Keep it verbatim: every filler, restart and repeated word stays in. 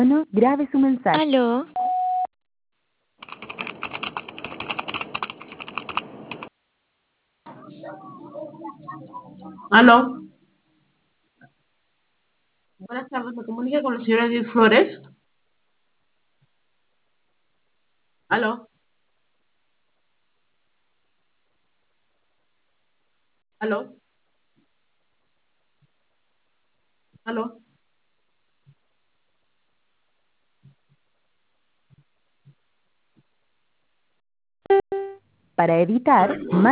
No, grabe su mensaje. Aló, Aló, buenas tardes, me comunica con la señora Edith Flores. Aló, aló, aló. Para evitar